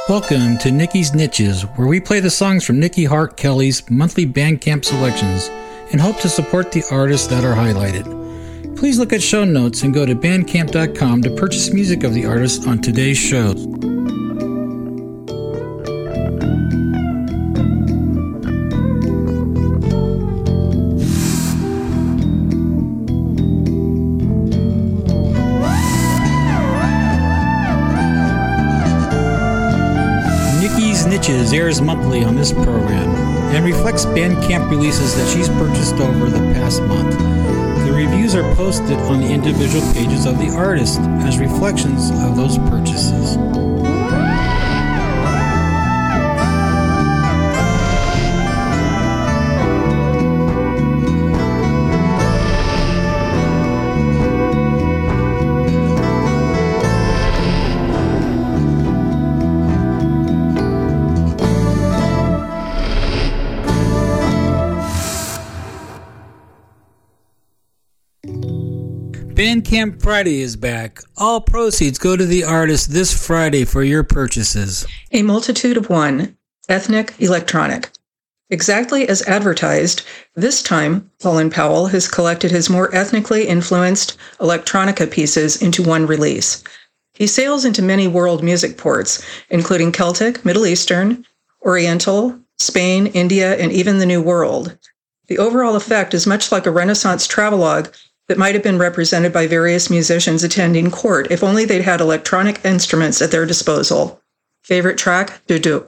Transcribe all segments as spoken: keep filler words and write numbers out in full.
Welcome to Nikki's Niches, where we play the songs from Nikki Hart Kelly's monthly Bandcamp selections and hope to support the artists that are highlighted. Please look at show notes and go to bandcamp dot com to purchase music of the artists on today's shows. Niches airs monthly on this program and reflects Bandcamp releases that she's purchased over the past month. The reviews are posted on the individual pages of the artist as reflections of those purchases. Bandcamp Friday is back. All proceeds go to the artist this Friday for your purchases. A Multitude of One, Ethnic Electronic. Exactly as advertised, this time Colin Powell has collected his more ethnically influenced electronica pieces into one release. He sails into many world music ports, including Celtic, Middle Eastern, Oriental, Spain, India, and even the New World. The overall effect is much like a Renaissance travelogue that might have been represented by various musicians attending court if only they'd had electronic instruments at their disposal. Favorite track, Duduk.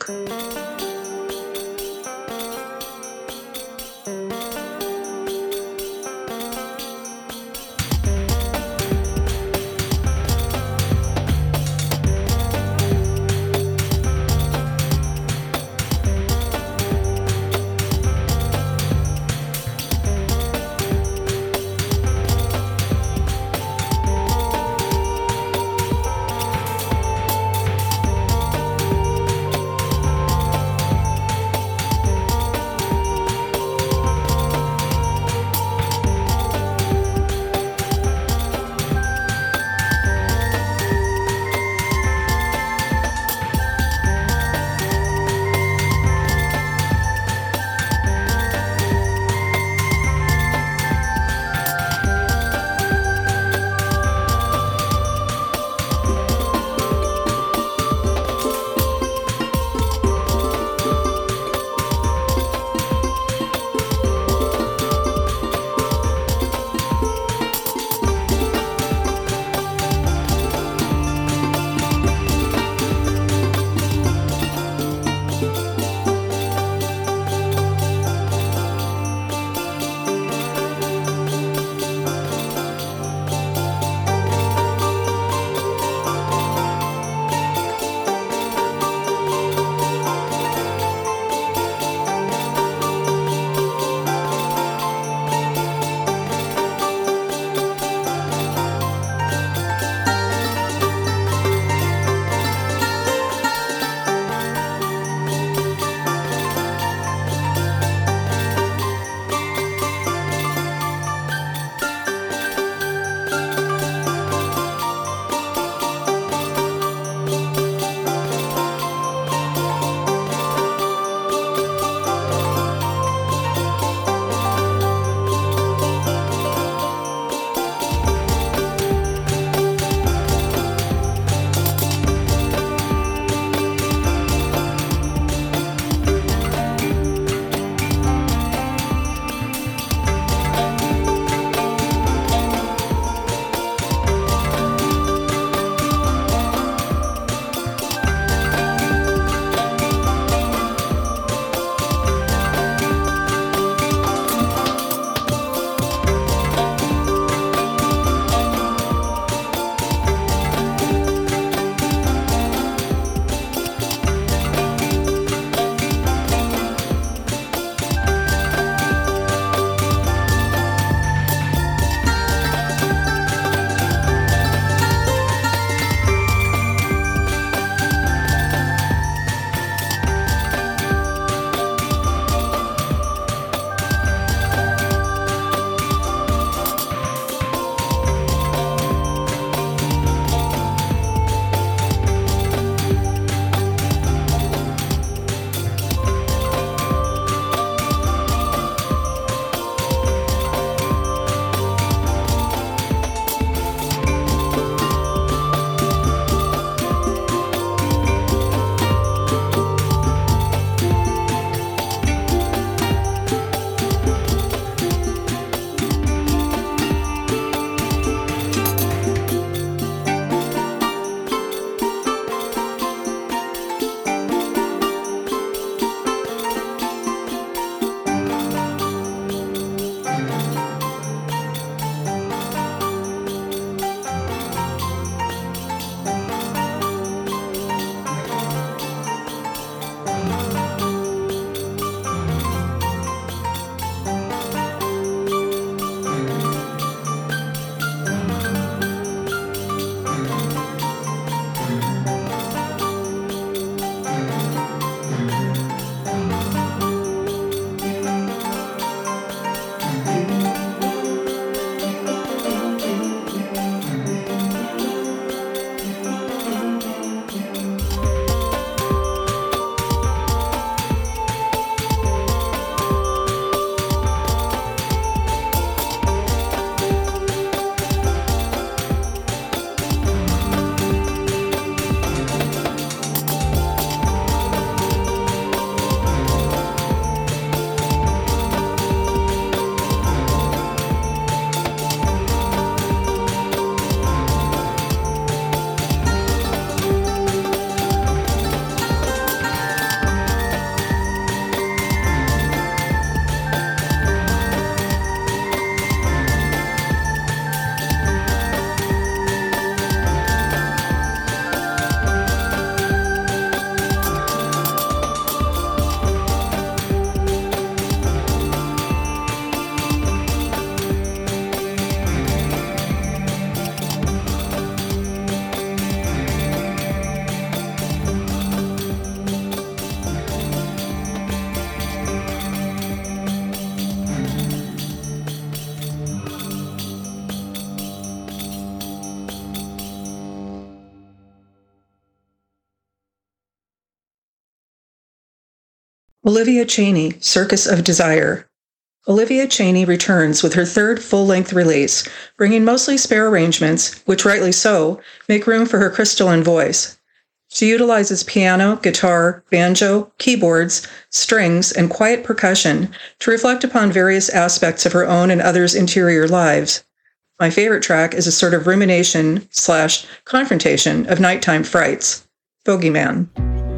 Olivia Chaney, Circus of Desire. Olivia Chaney returns with her third full-length release, bringing mostly spare arrangements, which rightly so, make room for her crystalline voice. She utilizes piano, guitar, banjo, keyboards, strings, and quiet percussion to reflect upon various aspects of her own and others' interior lives. My favorite track is a sort of rumination slash confrontation of nighttime frights, Bogeyman.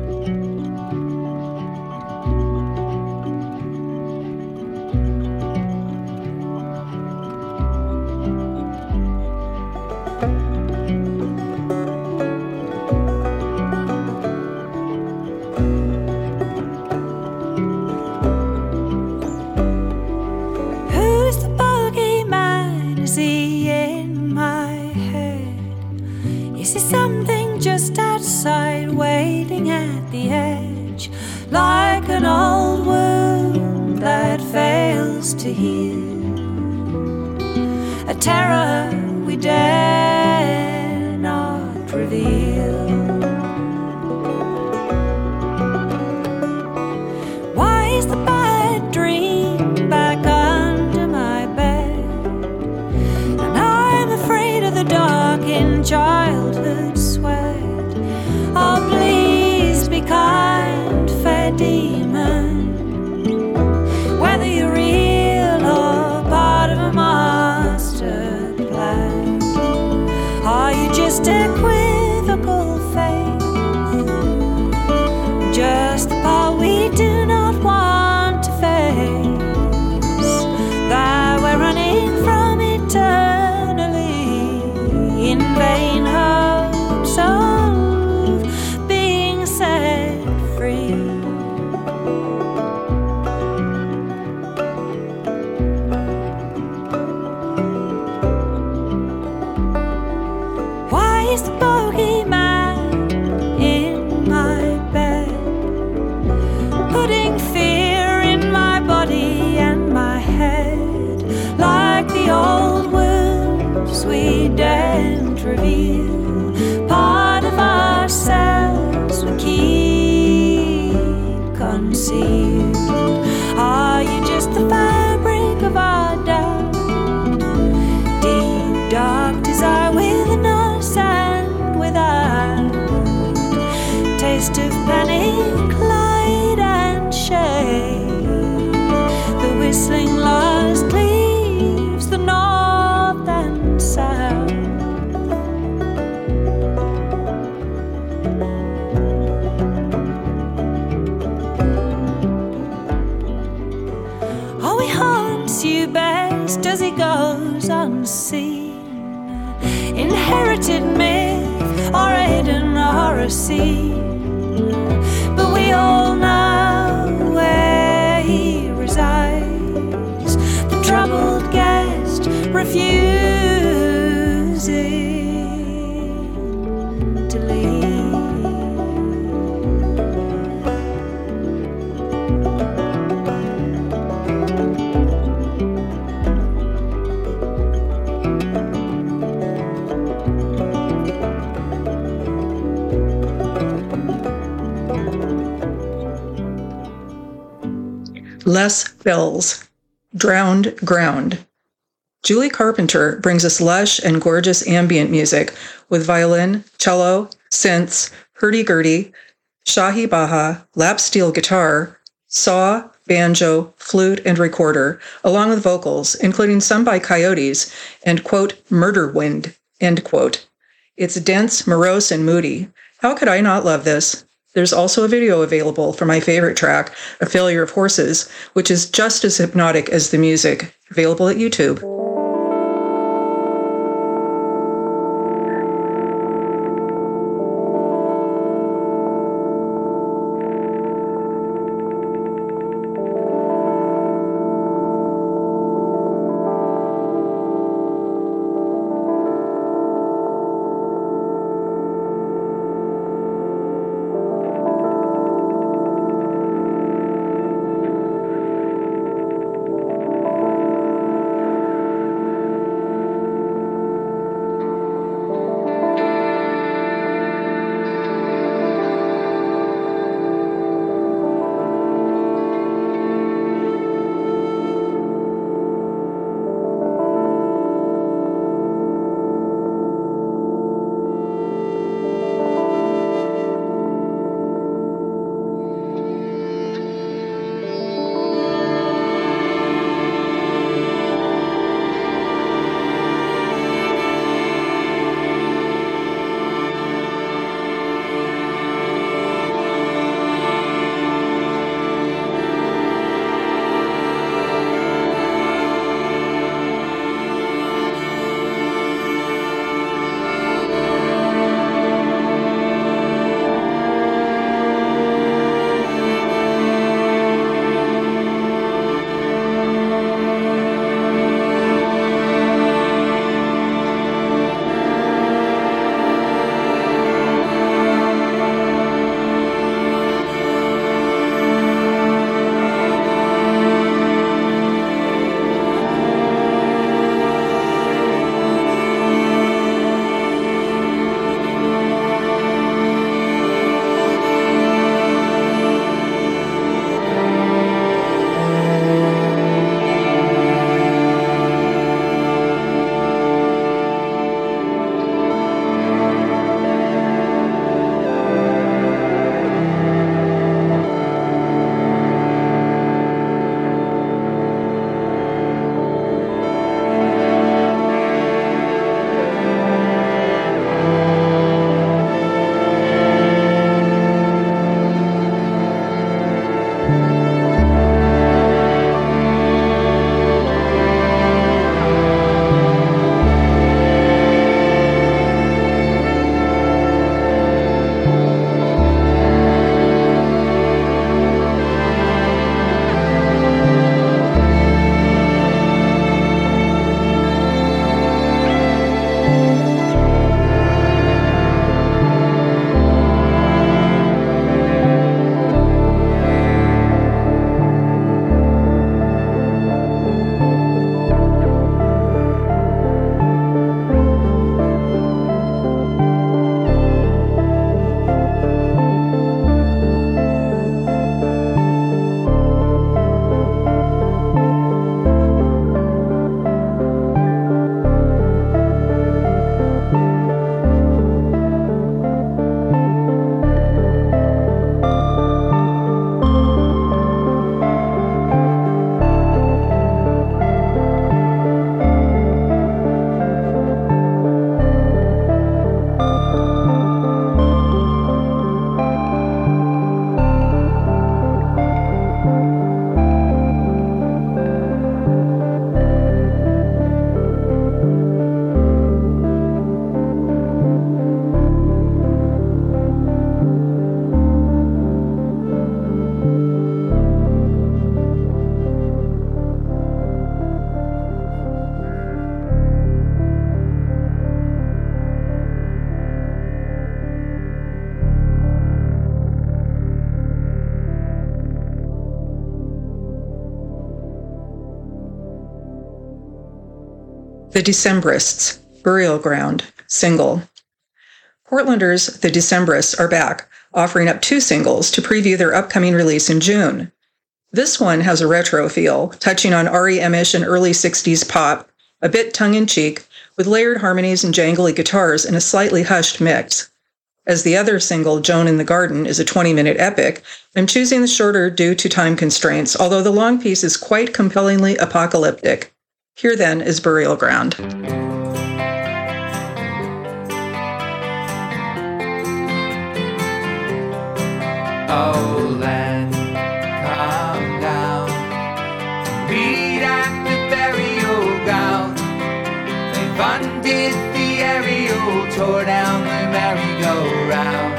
Waiting at the edge, like an old wound that fails to heal, a terror we dare not reveal. Why is the bad dream back under my bed? And I'm afraid of the dark in childhood sweat. Oh, please be kind, fair demon, whether you're real or part of a master plan. Are you just equivocal faith, just the part we do not want to face, that we're running from eternally in vain hopes of is the bogeyman in my bed, putting fear in my body and my head, like the old wounds we daren't reveal, part of ourselves we keep concealed. Are you just the fabric of our doubt, deep dark desire within us and without, taste of panic, light and shade, the whistling lost leaves the north and south. Oh, he haunts you best as he goes unseen, inherited myth or hidden horror scene, but we all know where he resides, the troubled guest refusing to leave. Les Bells, Drowned Ground. Julie Carpenter brings us lush and gorgeous ambient music with violin, cello, synths, hurdy-gurdy, shahi baha, lap steel guitar, saw, banjo, flute, and recorder, along with vocals, including some by Coyotes and, quote, murder wind, end quote. It's dense, morose, and moody. How could I not love this? There's also a video available for my favorite track, A Failure of Horses, which is just as hypnotic as the music, available at YouTube. The Decembrists, Burial Ground, single. Portlanders, The Decembrists, are back, offering up two singles to preview their upcoming release in June. This one has a retro feel, touching on R E M-ish and early sixties pop, a bit tongue-in-cheek, with layered harmonies and jangly guitars in a slightly hushed mix. As the other single, Joan in the Garden, is a twenty-minute epic, I'm choosing the shorter due to time constraints, although the long piece is quite compellingly apocalyptic. Here then is Burial Ground. Oh, land, come down, meet at the burial ground. They've undid the aerial, tore down the merry-go-round.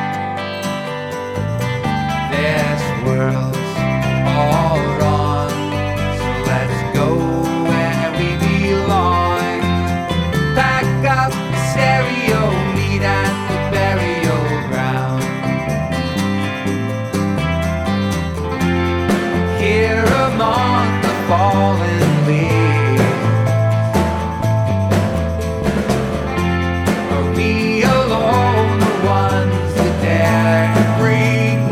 There's worlds all wrong, so let's go where we belong. Pack up the stereo, meet at the burial ground. Here among the fallen leaves, are we alone, the ones that dare to breathe?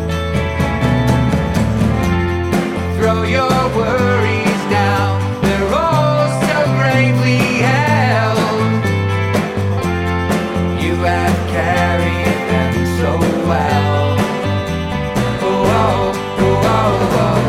Throw your worries down, they're all so bravely held. You have carried them so well. Oh, oh, oh, oh, oh.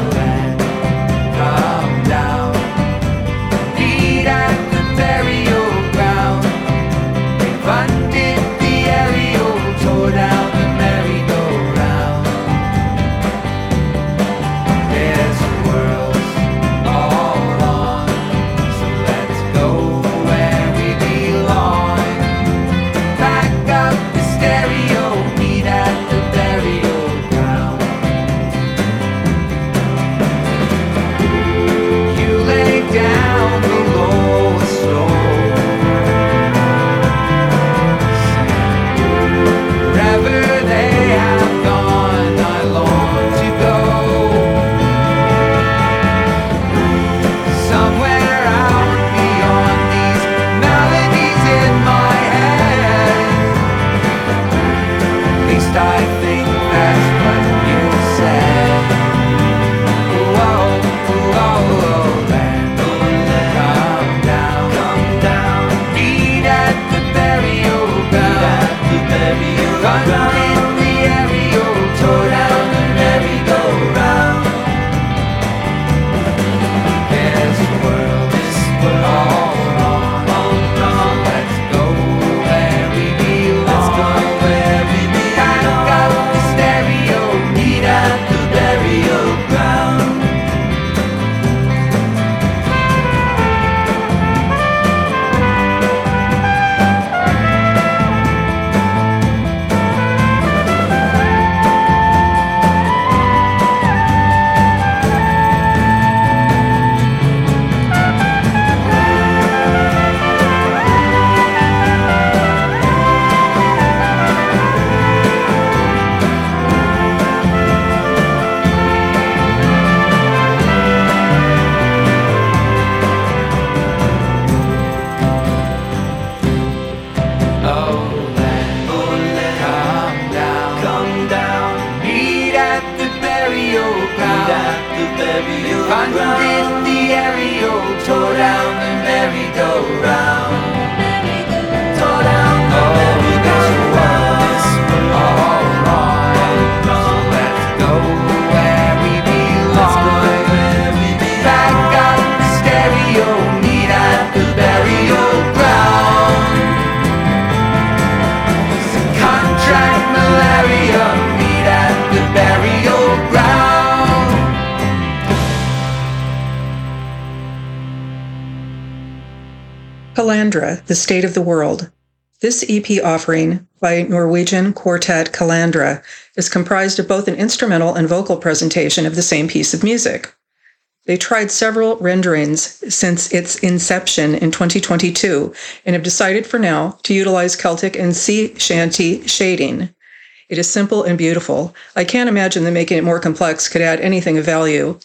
Calandra, The State of the World. This E P offering by Norwegian quartet Calandra is comprised of both an instrumental and vocal presentation of the same piece of music. They tried several renderings since its inception in twenty twenty-two and have decided for now to utilize Celtic and sea shanty shading. It is simple and beautiful. I can't imagine that making it more complex could add anything of value.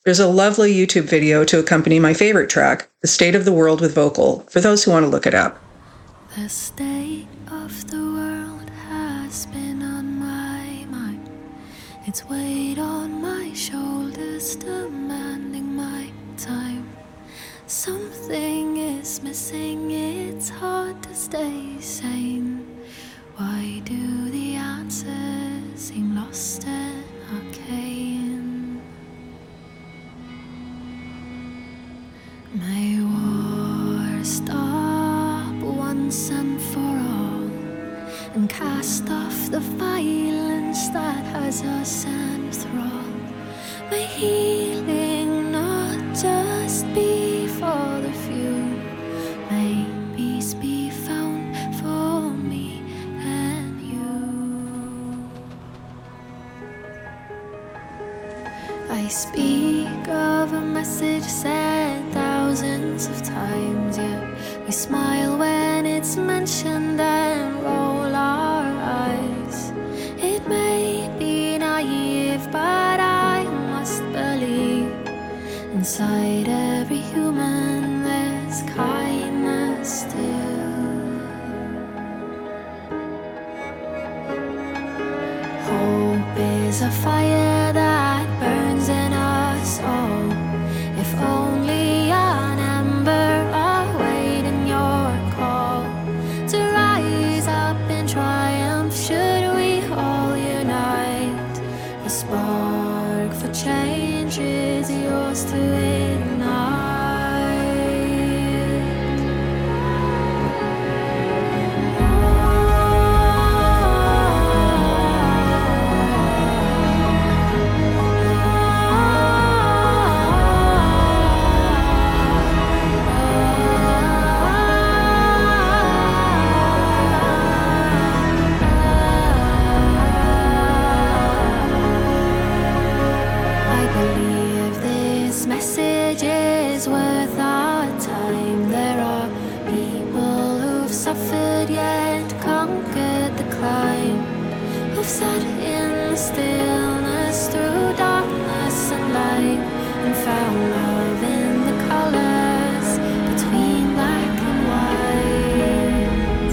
There's a lovely YouTube video to accompany my favorite track, The State of the World with vocal, for those who want to look it up. The state of the world has been on my mind. It's weight on my shoulders, demanding my time. Something is missing, it's hard to stay sane. Why do the answers seem lost and arcane? May war stop once and for all, and cast off the violence that has us enthralled. May healing not just be for the few. May peace be found for me and you. I speak of a message said thousands of times, yet we smile when it's mentioned and roll our eyes. It may be naive, but I must believe inside every human there's kindness still. Hope is a fire that burns in us all. If only an ember awaiting your call to rise up in triumph, should we all unite. The spark for change is yours to ignite. Suffered yet conquered the climb, who've sat in the stillness through darkness and light, and found love in the colors between black and white.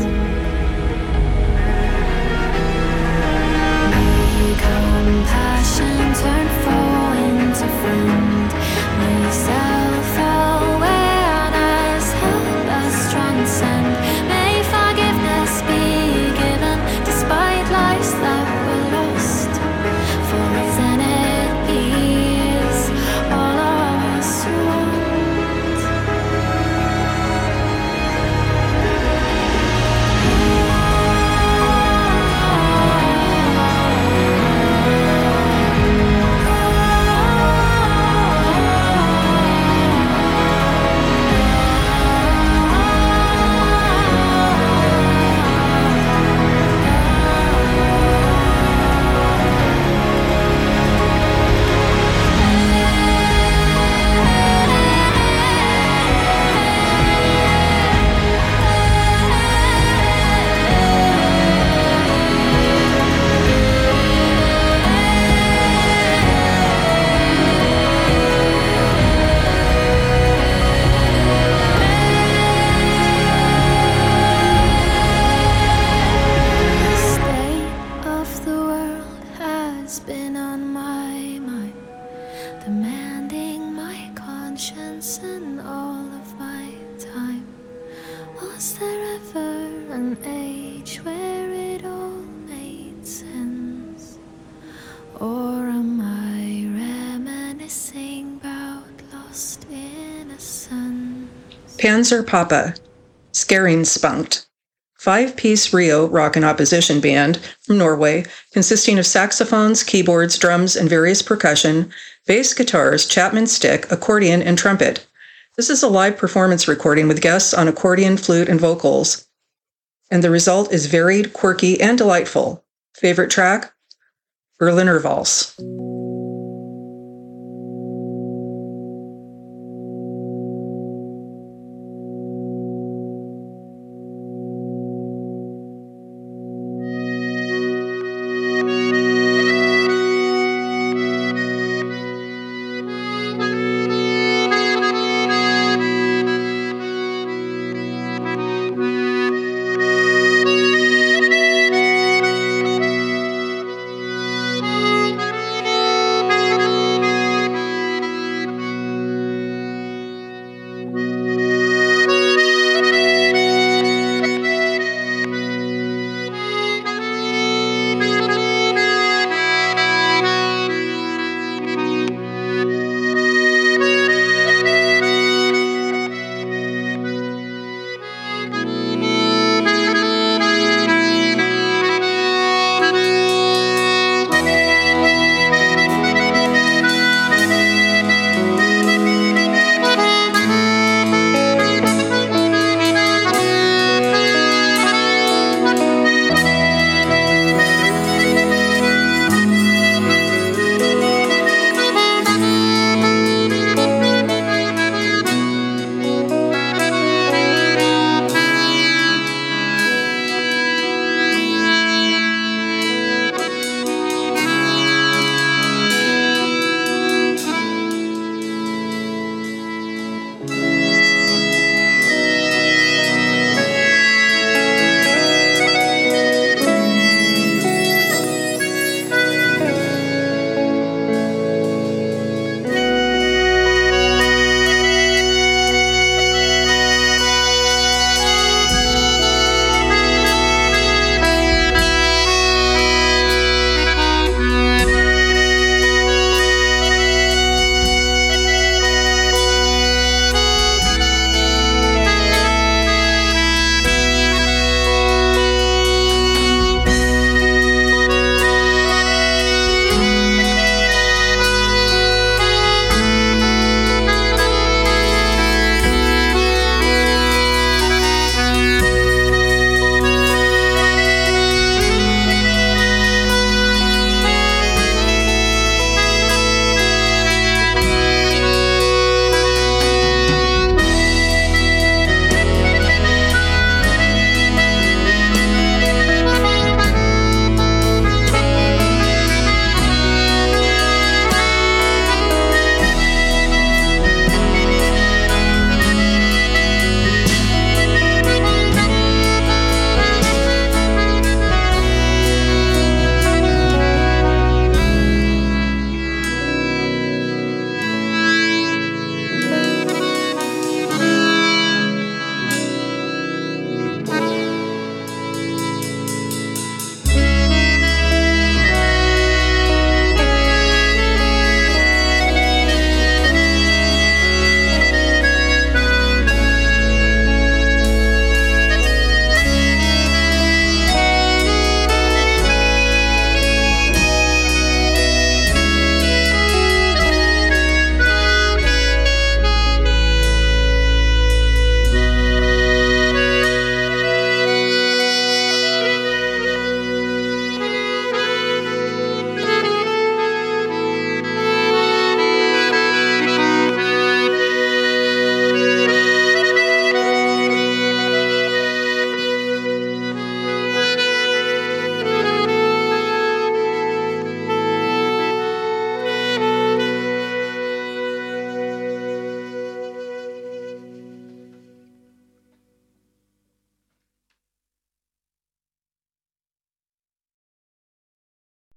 May compassion turn foe into friend. May self-awareness help us transcend. Despite lives that were lost, for isn't it peace all of us want? Panzer Papa, Skæringspunkt, five-piece Rio rock and opposition band from Norway, consisting of saxophones, keyboards, drums, and various percussion, bass guitars, Chapman stick, accordion, and trumpet. This is a live performance recording with guests on accordion, flute, and vocals. And the result is varied, quirky, and delightful. Favorite track? Berliner Waltz.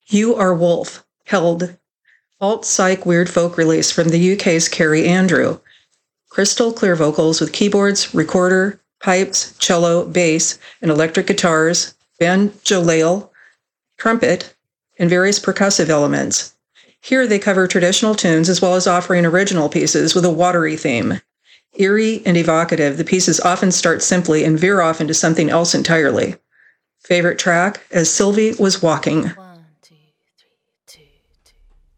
You Are Wolf, held alt-psych weird folk release from the U K's Carrie Andrew. Crystal clear vocals with keyboards, recorder, pipes, cello, bass, and electric guitars, banjolele, trumpet, and various percussive elements. Here they cover traditional tunes as well as offering original pieces with a watery theme. Eerie and evocative, the pieces often start simply and veer off into something else entirely. Favorite track, As Sylvie Was Walking. One, two, three, two, two.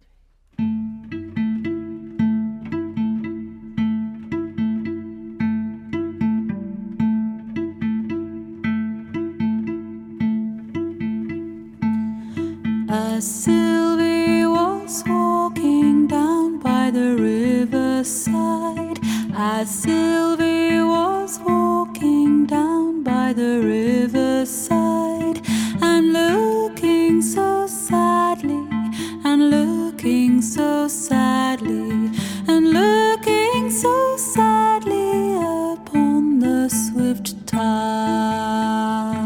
As Sylvie was walking down by the riverside, as Sylvie was walking down by the riverside, and looking so sadly, and looking so sadly, and looking so sadly upon the swift tide.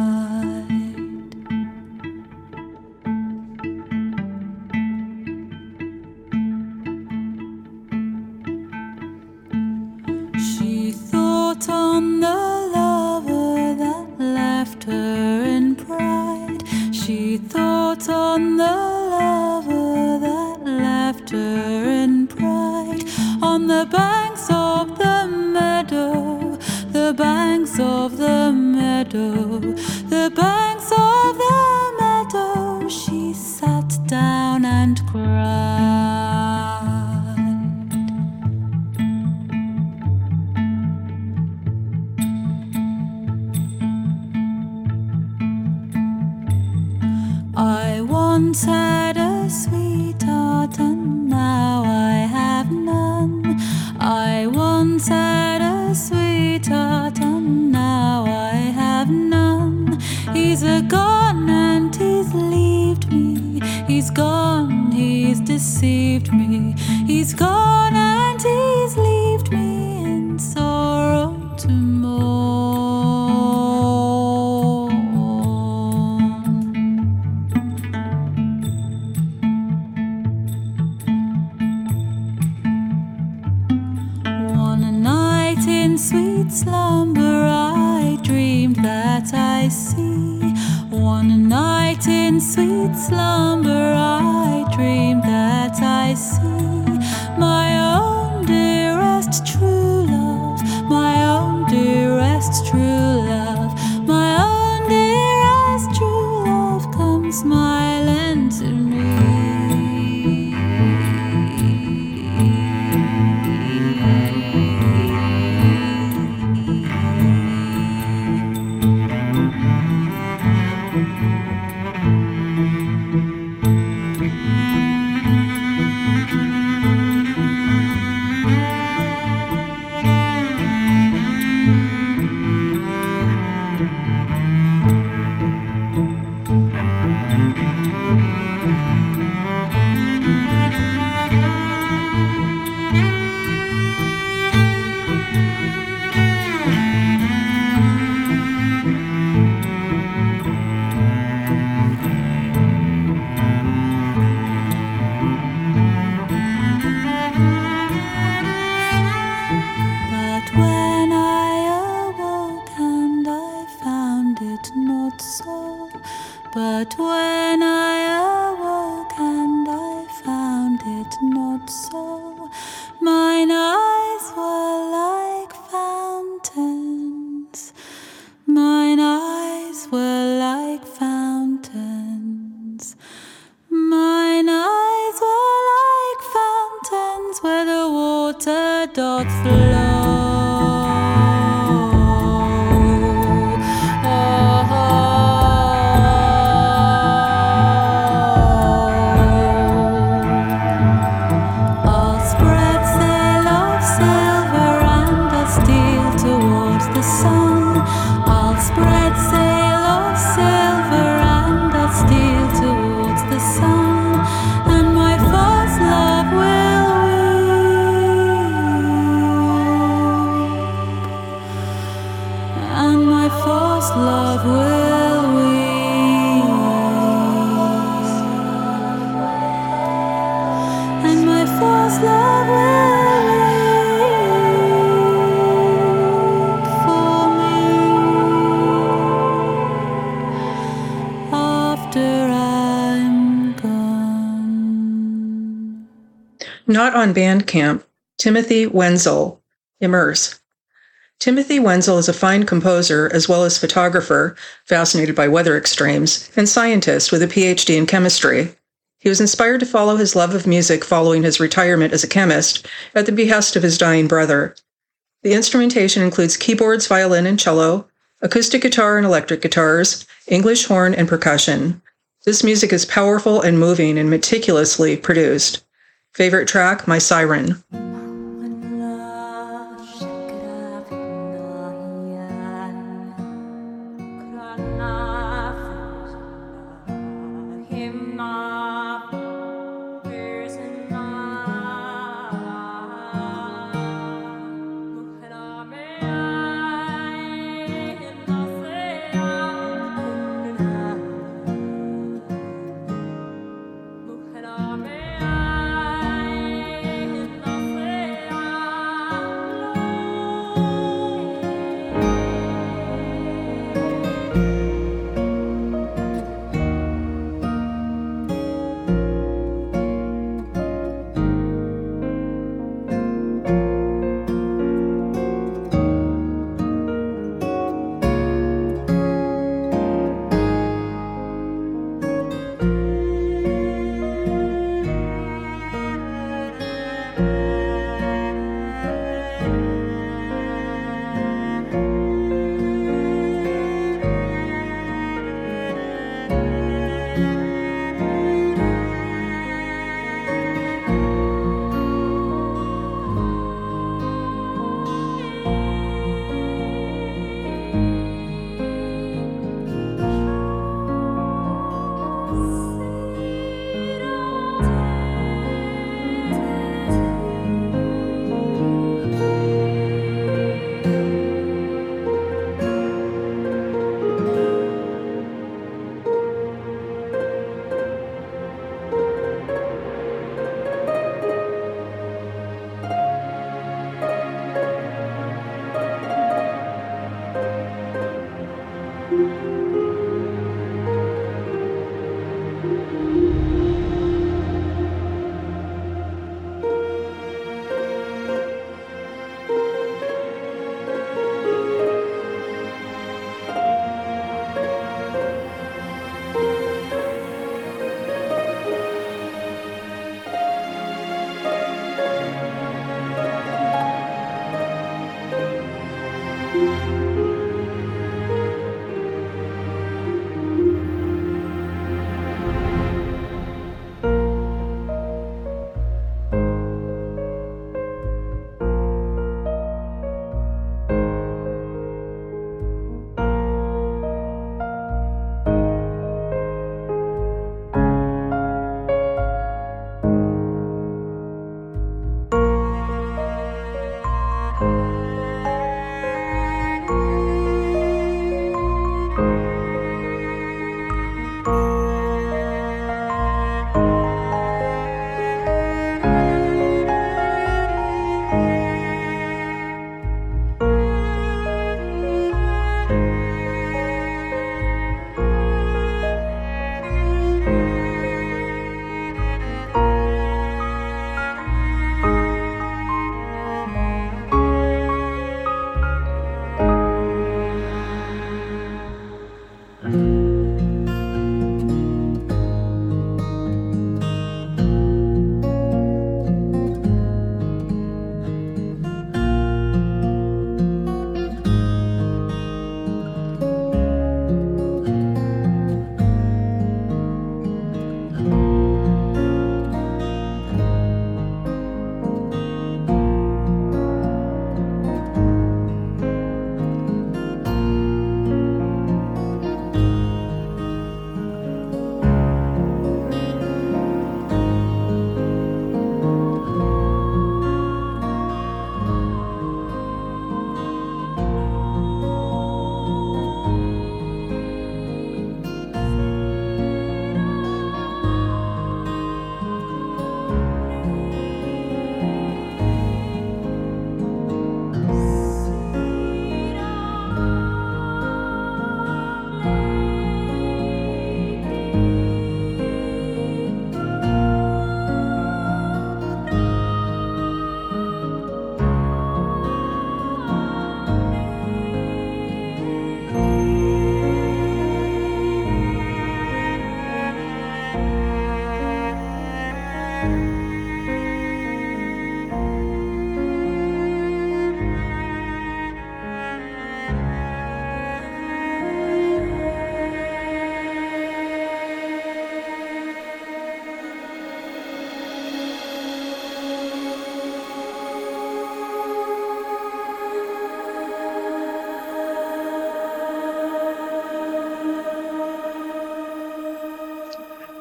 She thought on the lover that left her in pride. She thought on the lover that left her in pride. On the banks of the meadow, the banks of the meadow, the banks of the meadow, she sat down and cried. I once had a sweetheart and now I have none. I once had a sweetheart and now I have none. He's a gone and he's left me. He's gone, he's deceived me. He's gone and he's left me in sorrow to mourn. One night in sweet slumber I dreamed that I see. One night in sweet slumber I dreamed that I see my own dearest true love, my own dearest true love, my own dearest true love come smiling to me. But when I awoke and I found it not so, but when I awoke and I found it not so, mine eyes were like fountains, mine eyes were like fountains, mine eyes were like fountains where the water doth flow. I'll spread sail of silver and I'll steal towards the sun. I'll spread sail of silver and I'll steal towards the sun, and my false love will weep, and my false love will weep. Not on Bandcamp, Timothy Wenzel, Immerse. Timothy Wenzel is a fine composer as well as photographer, fascinated by weather extremes, and scientist with a P H D in chemistry. He was inspired to follow his love of music following his retirement as a chemist at the behest of his dying brother. The instrumentation includes keyboards, violin, and cello, acoustic guitar and electric guitars, English horn, and percussion. This music is powerful and moving and meticulously produced. Favorite track, My Siren.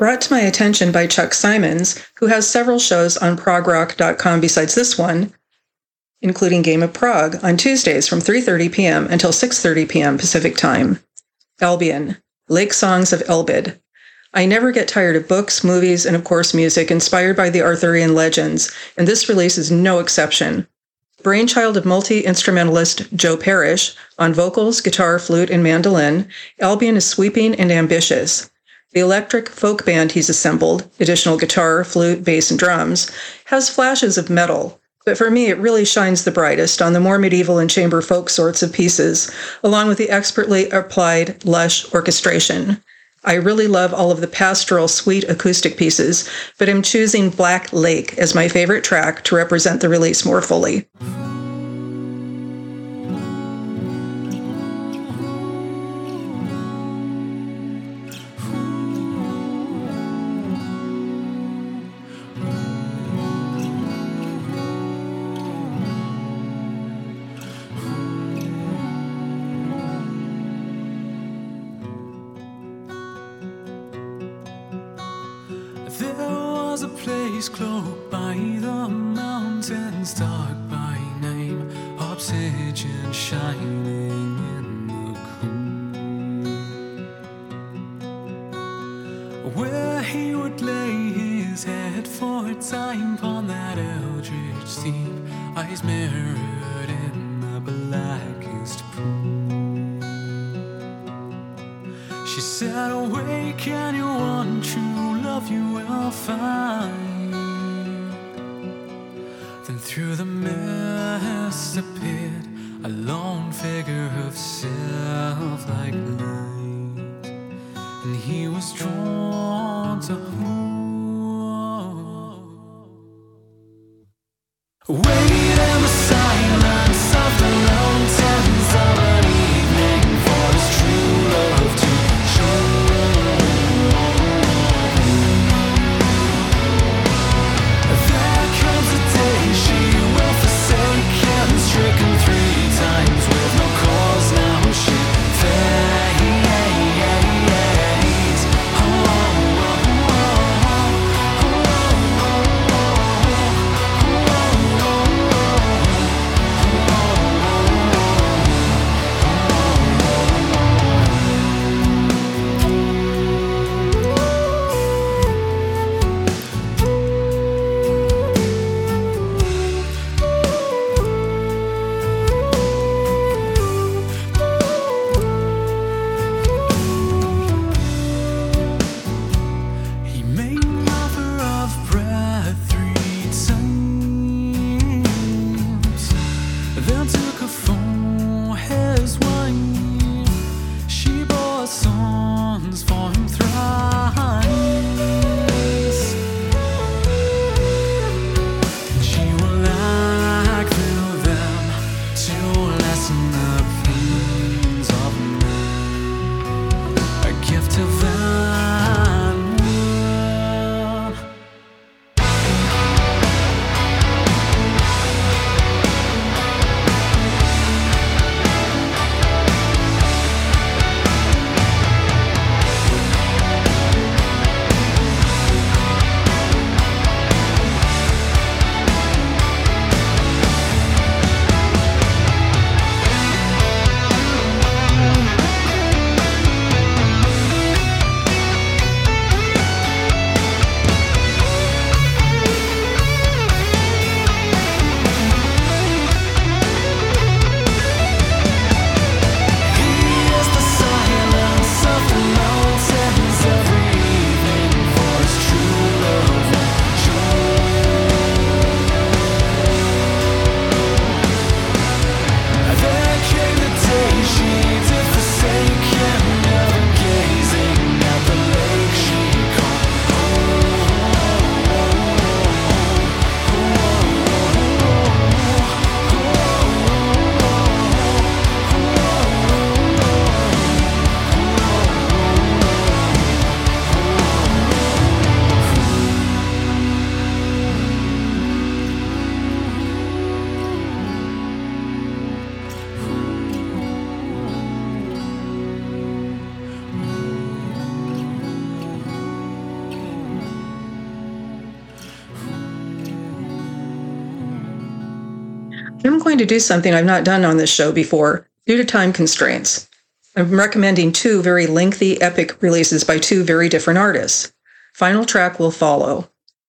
Brought to my attention by Chuck Simons, who has several shows on prog rock dot com besides this one, including Game of Prague on Tuesdays from three thirty p.m. until six thirty p.m. Pacific Time. Albion, Lake Songs of Elbid. I never get tired of books, movies, and of course music inspired by the Arthurian legends, and this release is no exception. Brainchild of multi-instrumentalist Joe Parrish, on vocals, guitar, flute, and mandolin, Albion is sweeping and ambitious. The electric folk band he's assembled, additional guitar, flute, bass, and drums, has flashes of metal, but for me it really shines the brightest on the more medieval and chamber folk sorts of pieces, along with the expertly applied, lush orchestration. I really love all of the pastoral, sweet acoustic pieces, but am choosing Black Lake as my favorite track to represent the release more fully. There was a place close by the mountains, dark by name, obsidian shining in the cool, where he would lay his head for a time upon that eldritch steep, eyes mirrored in the blackest pool. She said, awake and you want true love you will find. Then through the mist appeared a lone figure of self-like light, and he was drawn to who? Wait in the silence of the mountains of an evening for his true love to show. Stricken three times with no cause, now she fades. Oh, I'm going to do something I've not done on this show before due to time constraints. I'm recommending two very lengthy, epic releases by two very different artists. Final track will follow.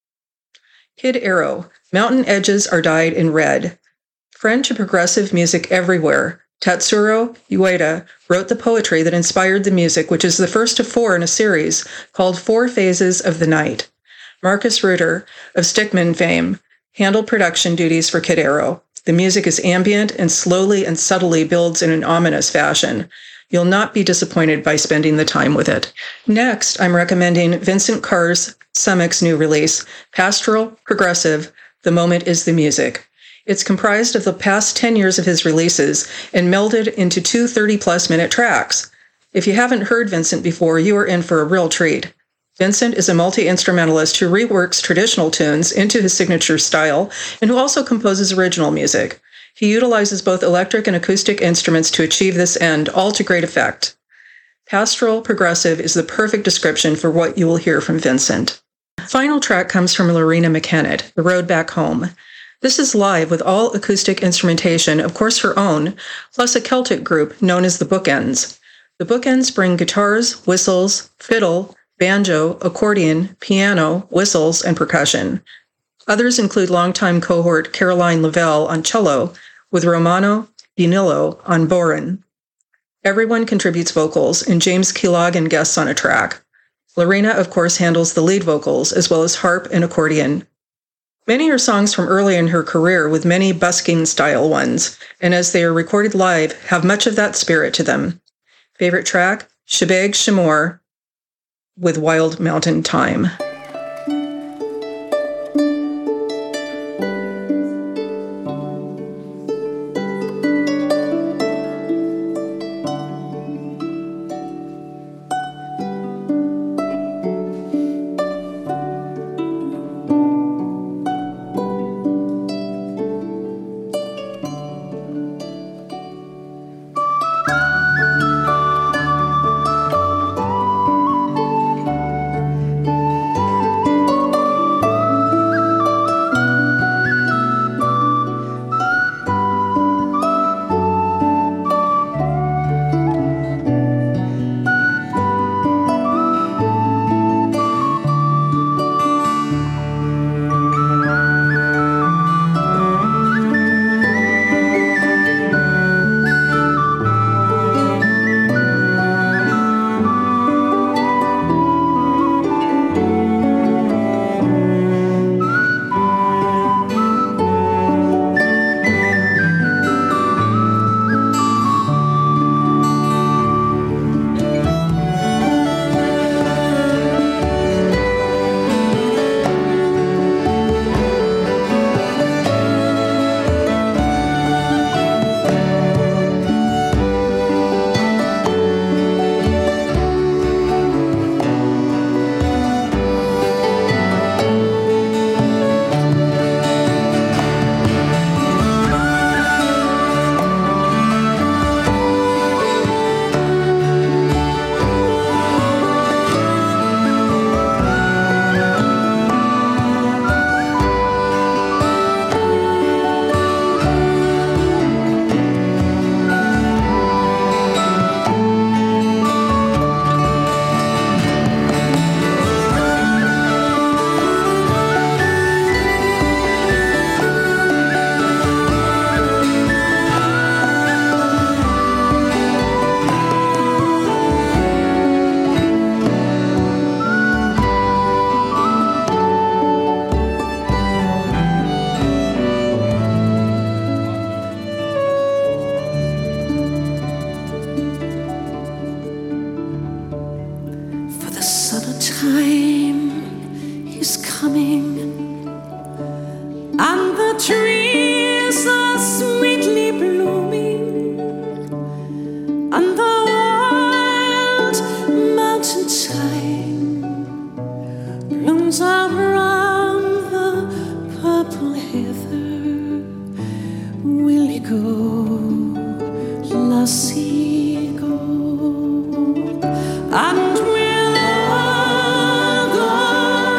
Kid Arrow, Mountain Edges Are Dyed in Red. Friend to progressive music everywhere, Tatsuro Ueda wrote the poetry that inspired the music, which is the first of four in a series called Four Phases of the Night. Marcus Reuter, of Stickman fame, handled production duties for Kid Arrow. The music is ambient and slowly and subtly builds in an ominous fashion. You'll not be disappointed by spending the time with it. Next, I'm recommending Vincent Carr's Summick's new release, Pastoral Progressive, The Moment is the Music. It's comprised of the past ten years of his releases and melded into two thirty-plus minute tracks. If you haven't heard Vincent before, you are in for a real treat. Vincent is a multi-instrumentalist who reworks traditional tunes into his signature style and who also composes original music. He utilizes both electric and acoustic instruments to achieve this end, all to great effect. Pastoral Progressive is the perfect description for what you will hear from Vincent. Final track comes from Lorena McKennitt, The Road Back Home. This is live with all acoustic instrumentation, of course her own, plus a Celtic group known as the Bookends. The Bookends bring guitars, whistles, fiddle, banjo, accordion, piano, whistles, and percussion. Others include longtime cohort Caroline Lavelle on cello, with Romano Bonillo on bodhrán. Everyone contributes vocals, and James Keelogan guests on a track. Lorena, of course, handles the lead vocals, as well as harp and accordion. Many are songs from early in her career, with many busking-style ones, and as they are recorded live, have much of that spirit to them. Favorite track? Shebeg Shemor with Wild Mountain Time.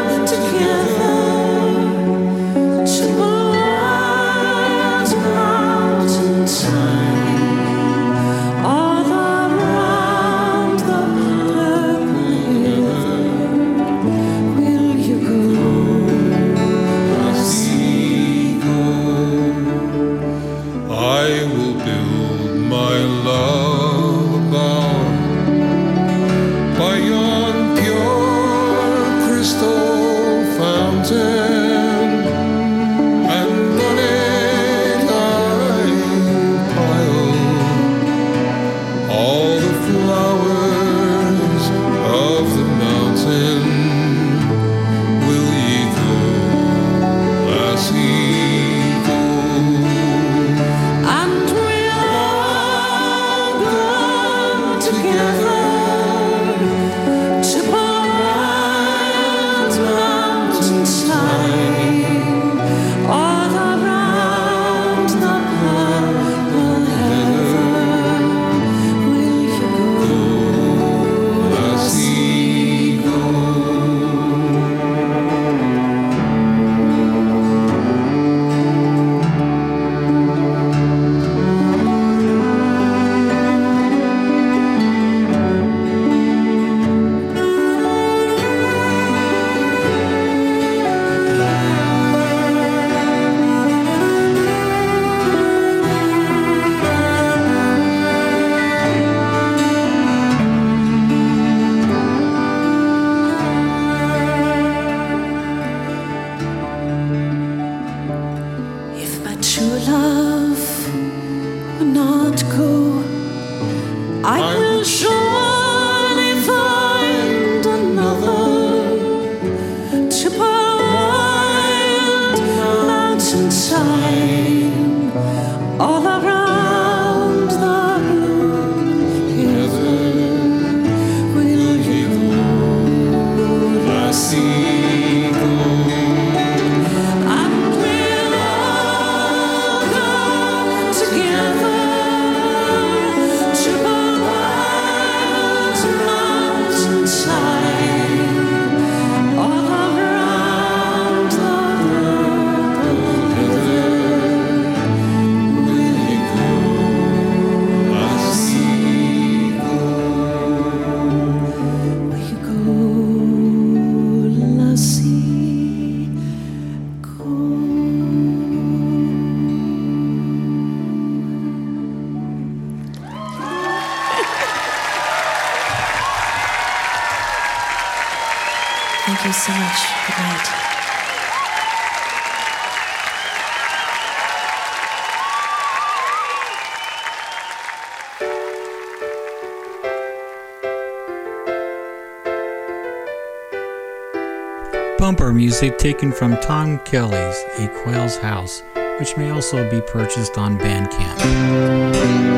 Together to the world's I will surely find another to wild mountainside all around the heaven. Will you go, lassie? Thank you so much. Good night. Bumper music taken from Tom Kelly's A Quail's House, which may also be purchased on Bandcamp.